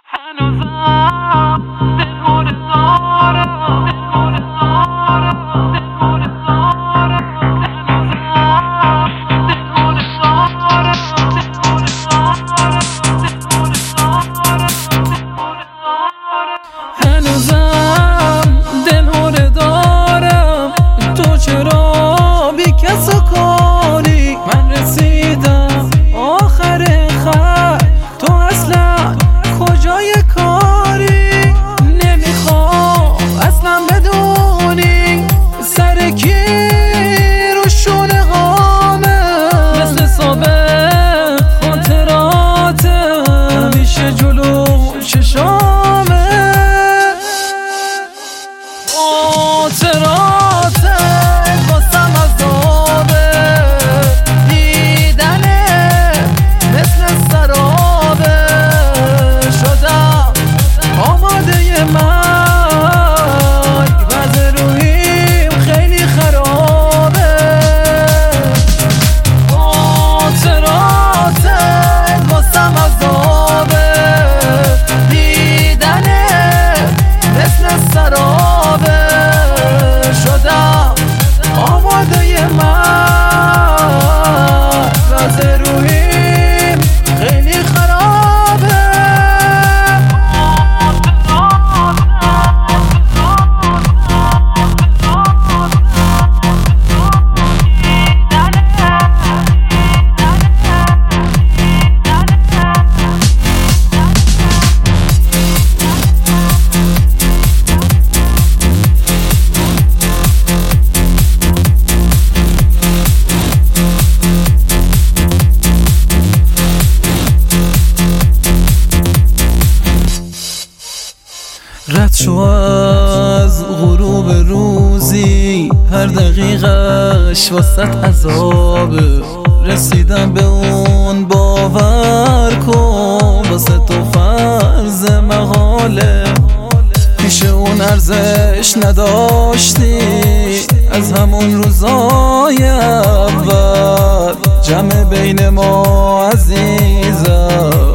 هنوزم دلهوره دارم، تو چرا بی کس و کاری؟ من رسیدم آخر خط، تو اصلا کجای کاری؟ نمیخوام اصلا بدونی سر کی رو شونه هامه، مثل سابق خاطراته همیشه جلو چشامه. خاطراته واسم عذابه، دیدنه مثل سرابه، شدم آماده مرگ، وضع روحیم خیلی خرابه. خاطراته واسم عذابه، دیدنه مثل سرابه، شدم آماده مرگ، وضع روحیم خیلی خرابه. رد شو از غروب روزی، هر دقیقش واسط عذابه، رسیدم به اون باور کن، واسه تو فرض محاله، پیش اون ارزش نداشتی از همون روزای اول، جمع بین ما عزیزم